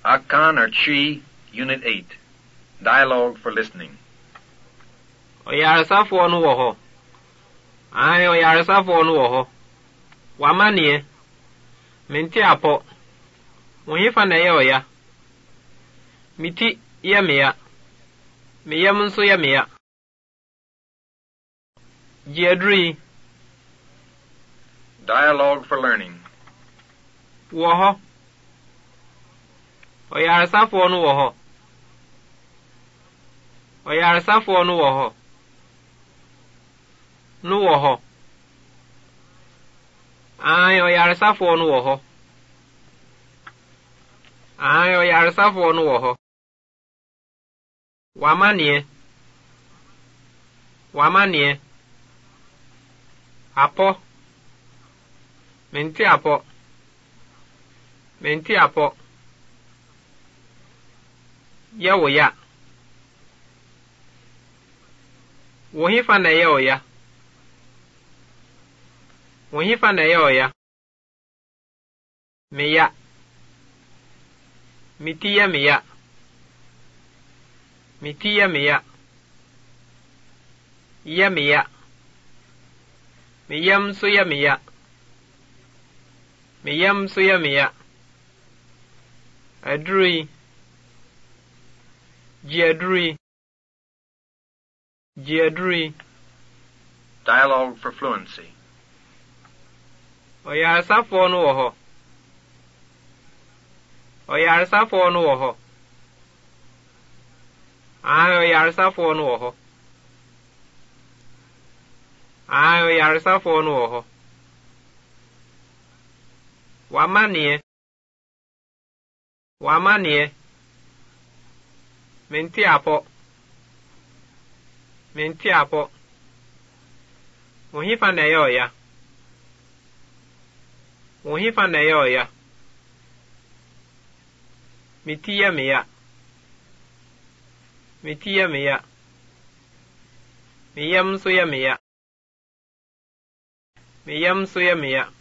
Akan or Chi, Unit 8. Dialogue for listening. Oyaresafo no wo ho. Ai oyaresafo no wo ho. Wamanie. Menti apo. Wonyifa na ye oya. Miti ye meya. Meyam nso ye meya. Jiadri. Dialogue for learning. Wo ho. Oyaresafo no wo ho. Oyaresafo no wo ho. No wo ho. Ai oyaresafo no wo ho. Ai oyaresafo no wo ho. Wamanie. Wamanie. Apo. Menti apo. Menti apo. Yawo ya. Wohifa na yawo ya. Wohifa na yawo ya. Meya. Mitiya meya. Mitiya meya. Ya meya. Meyam so ya meya. Meyam so ya meya. Adrui. Jiadrui. Jiadrui. Dialogue for fluency. Oyaresafo no wo ho. Oyaresafo no wo ho. Ai oyaresafo no wo ho. Ai oyaresafo no wo ho. Wamanie. Wamanie. Menti apo. Menti apo. Wohifa na ye oya. Wohifa na ye oya. Mitiya meya. Mitiya meya. Meyam so ya meya. Meyam so ya meya.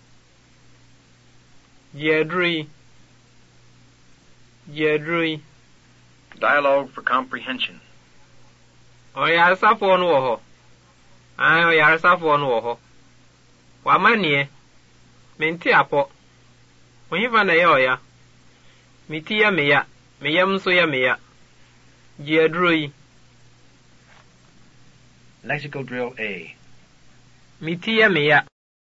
Jiadrui. Jiadrui. Dialogue for comprehension. Oyaresafo no wo ho. Ai oyaresafo no wo ho. Wamanie. Menti apo. Wohifa na ye oya. Mitiya meya. Meyam so ya meya. Jiadrui. Lexical drill A. Mitiya meya.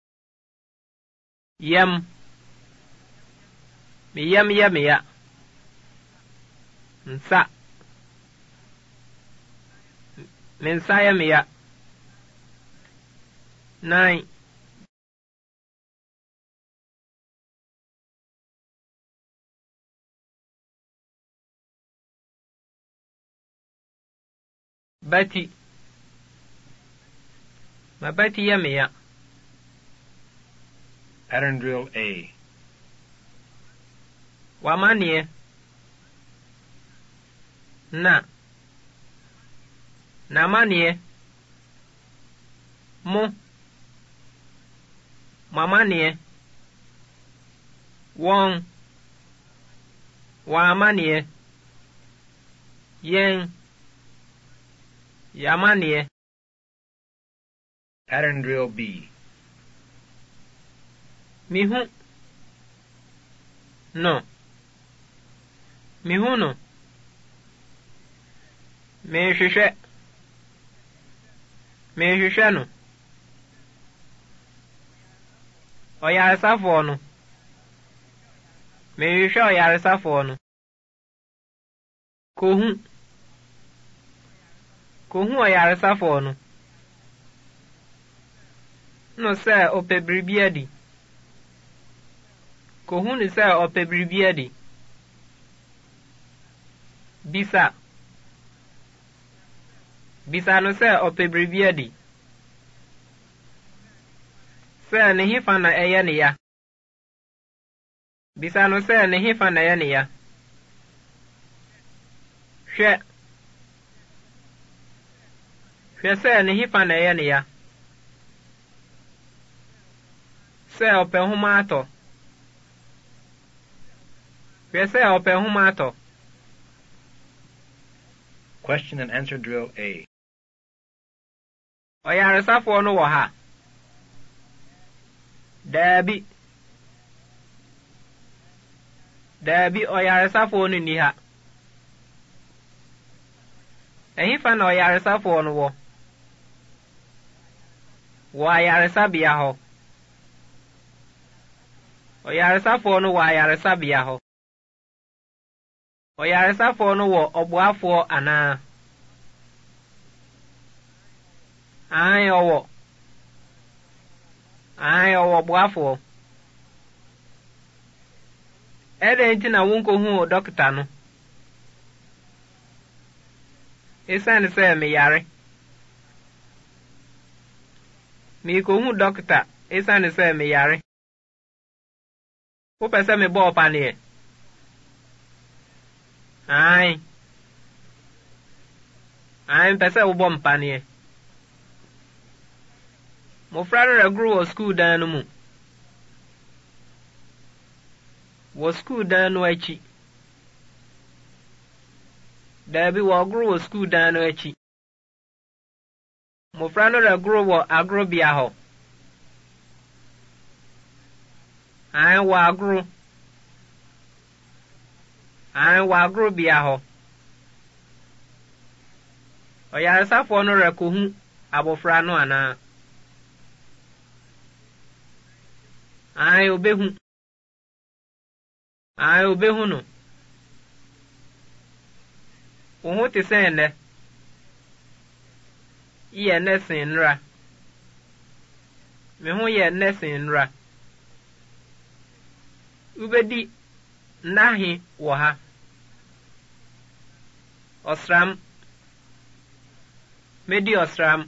Yam. Meyam ya meya. Nsa. Mensa ya meya. Nine. Bati. Mabati ya meya. Pattern drill A. Wamanie. Na. Namanie. Mo. Mamanie. Wong. Wamanie. Yen. Yamanie. Pattern drill B. Mihu. No. Mihu no. Mehwehwɛ. Mehwehwɛ no. Oyaresafo no. Mehwehwɛ oyaresafo no. Kohu. Kohu oyaresafo no. No sɛ ɔpɛ biribi adi. Kohu ni sɛ ɔpɛ biribi adi. Bisa. Bisa no sɛ ɔpɛ biribi adi. Sɛ ne hifa na ɛyɛ ne ya. Bisa no sɛ ne hifa na ɛyɛ ne ya. Hwɛ. Hwɛ sɛ ne hifa na ɛyɛ ne ya. Sɛ ɔpɛ homa atɔ. Hwese ope humato. Question and answer drill A. Oyaresafo no wo ha. Dabi oyaresafo no ni ha. Ehifa na oyaresafo no wo. Wo ayaresabia ho. Oyaresafo no wo ayaresabia ho. Oyaresafo no wo obuafo ana. Ayo obuafo. Ede nti na wonko hu dokita no. Esan se me yare. Mi ko hu dokita esan se me yare. Wo pese me bo pa ne. Ai pese wo bo mpa ne. Mo frare regru wo school dan no mu. Wo school dan no achi. Dabi wo gru wo school dan no achi. Mo frare regru wo agro bia ho. Ai wo agro bia ho. Oyaresafo no rekohu abofra no ana. Ai obehu no. Wo te sen ne. Ye nesin nra. Me hu ye nesin nra. Ubedi nahi wo ha. Osram. Medi osram.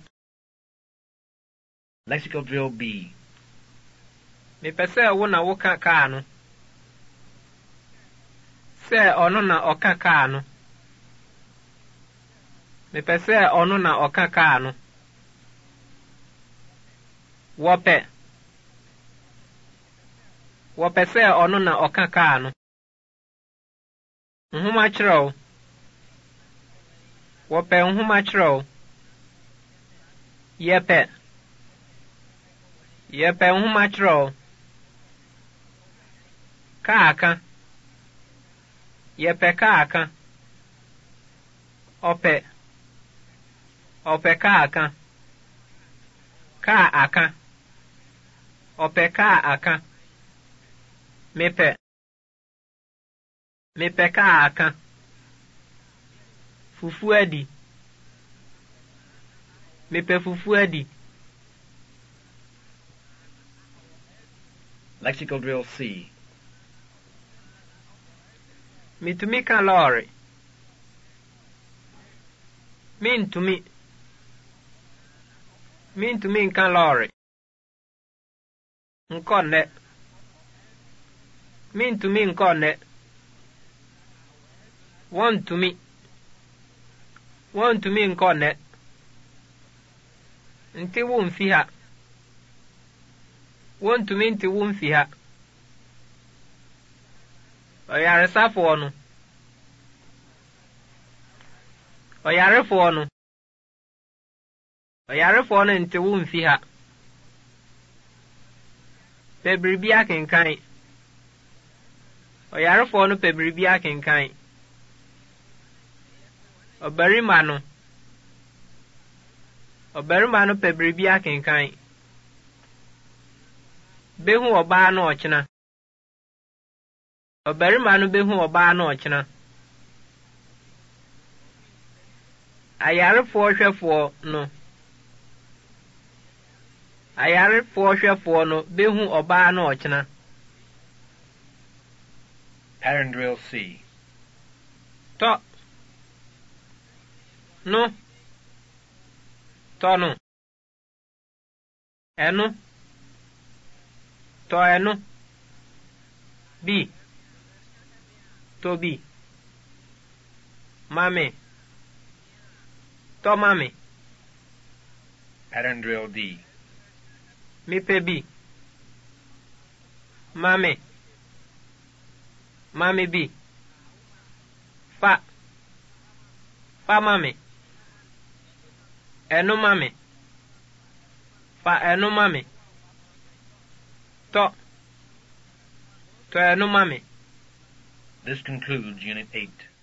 Lexical drill B. Me pese wo na wo ka ka no. Se ono na oka ka no. Me pese ono na oka ka no. Wo pese ono na oka ka no. Nhuma chiro. Wo pe nhuma chiro. Yepe nhuma chiro. Kaaka. Yepe kaaka. Ope kaaka. Kaaka. Ope kaaka. Mepe kaaka. Fufu adi. Mepe fufu adi. Lexical drill C. Mitumi kan lorry. Mintumi kan lorry. Nkonne. Mintumi nkonne. Wontumi nkonne. Nti wumfi ha. Wontumi nti wumfi ha. Oyaresafo no. Oyarefo no nti wumfi ha. Pebribi akenkan. Oyarefo no pebribi akenkan. Obarima no pebribi akenkan. Behu oba no ochina. Obarima no behu oba no ochina. Ayarefo hwefo no behu oba no ochina. Pattern drill C. To no. Enu. To enu. Bi. To bi. Mami. To mami. Pattern drill D. Mipe bi. Mami. Mami bi. Fa. Fa mami. Enu mami. Fa enu mami. To. To enu mami. This concludes Unit 8.